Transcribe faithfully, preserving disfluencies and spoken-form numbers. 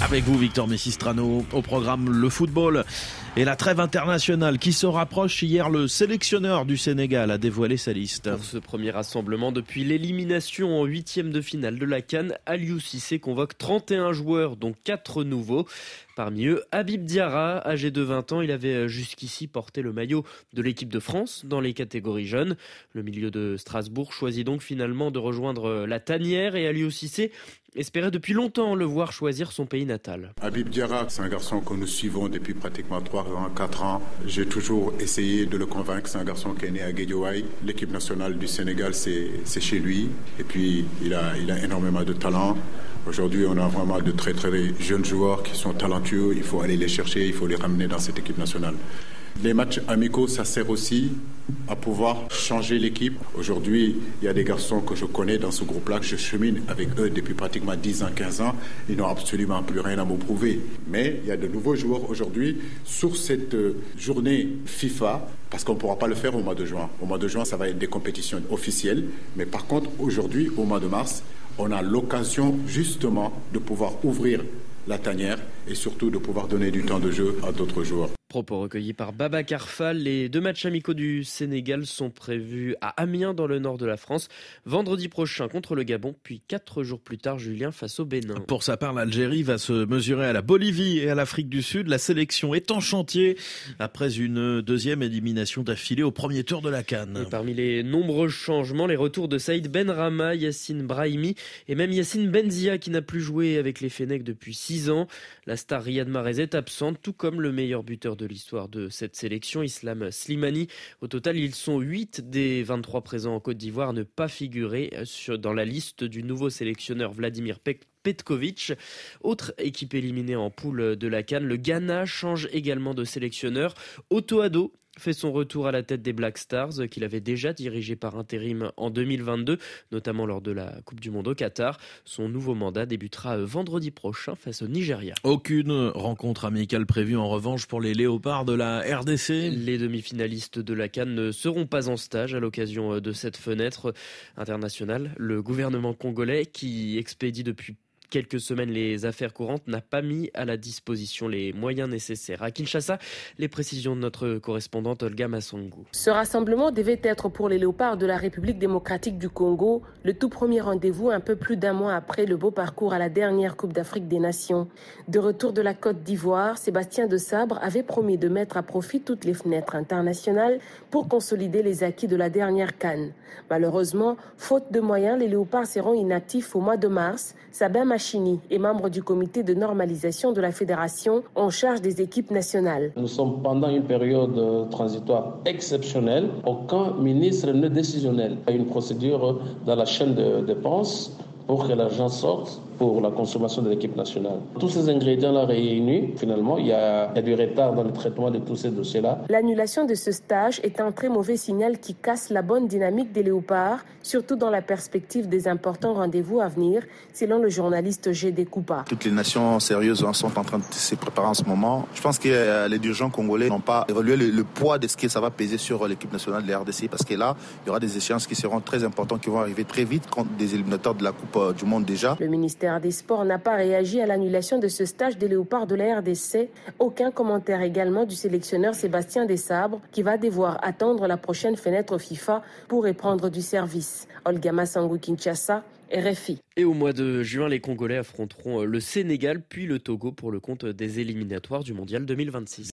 Avec vous, Victor Messistrano. Au programme, le football et la trêve internationale qui se rapproche. Hier, le sélectionneur du Sénégal a dévoilé sa liste. Pour ce premier rassemblement, depuis l'élimination en huitième de finale de la CAN, Aliou Cissé convoque trente et un joueurs, dont quatre nouveaux. Parmi eux, Habib Diarra, âgé de vingt ans, il avait jusqu'ici porté le maillot de l'équipe de France dans les catégories jeunes. Le milieu de Strasbourg choisit donc finalement de rejoindre la tanière et Aliou Cissé espérait depuis longtemps le voir choisir son pays natal. Habib Diarra, c'est un garçon que nous suivons depuis pratiquement trois ans, quatre ans. J'ai toujours essayé de le convaincre. C'est un garçon qui est né à Guédiawaye. L'équipe nationale du Sénégal, c'est, c'est chez lui. Et puis, il a, il a énormément de talent. Aujourd'hui, on a vraiment de très très jeunes joueurs qui sont talentueux. Il faut aller les chercher, il faut les ramener dans cette équipe nationale. Les matchs amicaux, ça sert aussi à pouvoir changer l'équipe. Aujourd'hui, il y a des garçons que je connais dans ce groupe-là, que je chemine avec eux depuis pratiquement dix ans, quinze ans. Ils n'ont absolument plus rien à me prouver. Mais il y a de nouveaux joueurs aujourd'hui sur cette journée FIFA, parce qu'on ne pourra pas le faire au mois de juin. Au mois de juin, ça va être des compétitions officielles. Mais par contre, aujourd'hui, au mois de mars, on a l'occasion justement de pouvoir ouvrir la tanière et surtout de pouvoir donner du temps de jeu à d'autres joueurs. Propos recueillis par Babacar Fall. Les deux matchs amicaux du Sénégal sont prévus à Amiens dans le nord de la France vendredi prochain contre le Gabon, puis quatre jours plus tard, Julien, face au Bénin. Pour sa part, l'Algérie va se mesurer à la Bolivie et à l'Afrique du Sud. La sélection est en chantier après une deuxième élimination d'affilée au premier tour de la CAN. Et parmi les nombreux changements, les retours de Saïd Benrahma, Yacine Brahimi et même Yacine Benzia qui n'a plus joué avec les Fennecs depuis six ans. La star Riyad Mahrez est absente, tout comme le meilleur buteur de l'histoire de cette sélection, Islam Slimani. Au total, ils sont huit des vingt-trois présents en Côte d'Ivoire à ne pas figurer sur, dans la liste du nouveau sélectionneur Vladimir Pek. Petkovic. Autre équipe éliminée en poule de la CAN, le Ghana change également de sélectionneur. Otto Addo fait son retour à la tête des Black Stars, qu'il avait déjà dirigé par intérim en deux mille vingt-deux, notamment lors de la Coupe du Monde au Qatar. Son nouveau mandat débutera vendredi prochain face au Nigeria. Aucune rencontre amicale prévue en revanche pour les Léopards de la R D C. Les demi-finalistes de la CAN ne seront pas en stage à l'occasion de cette fenêtre internationale. Le gouvernement congolais, qui expédie depuis quelques semaines les affaires courantes, n'a pas mis à la disposition les moyens nécessaires. À Kinshasa, les précisions de notre correspondante Olga Massongou. Ce rassemblement devait être pour les Léopards de la République démocratique du Congo le tout premier rendez-vous un peu plus d'un mois après le beau parcours à la dernière Coupe d'Afrique des Nations. De retour de la Côte d'Ivoire, Sébastien Desabre avait promis de mettre à profit toutes les fenêtres internationales pour consolider les acquis de la dernière CAN. Malheureusement, faute de moyens, les Léopards seront inactifs au mois de mars. Sabin Machini est membre du comité de normalisation de la fédération en charge des équipes nationales. Nous sommes pendant une période transitoire exceptionnelle. Aucun ministre n'est décisionnel. Il y a une procédure dans la chaîne de dépenses pour que l'argent sorte pour la consommation de l'équipe nationale. Tous ces ingrédients-là réunis, finalement, il y, a, il y a du retard dans le traitement de tous ces dossiers-là. L'annulation de ce stage est un très mauvais signal qui casse la bonne dynamique des Léopards, surtout dans la perspective des importants rendez-vous à venir, selon le journaliste G D Koupa. Toutes les nations sérieuses sont en train de se préparer en ce moment. Je pense que les dirigeants congolais n'ont pas évalué le, le poids de ce que ça va peser sur l'équipe nationale de la R D C, parce que là, il y aura des échéances qui seront très importantes, qui vont arriver très vite contre des éliminateurs de la Coupe du Monde déjà. Le ministère des Sports n'a pas réagi à l'annulation de ce stage des Léopards de la R D C. Aucun commentaire également du sélectionneur Sébastien Desabre, qui va devoir attendre la prochaine fenêtre FIFA pour reprendre du service. Olga Massongou, Kinshasa, R F I. Et au mois de juin, les Congolais affronteront le Sénégal puis le Togo pour le compte des éliminatoires du Mondial deux mille vingt-six.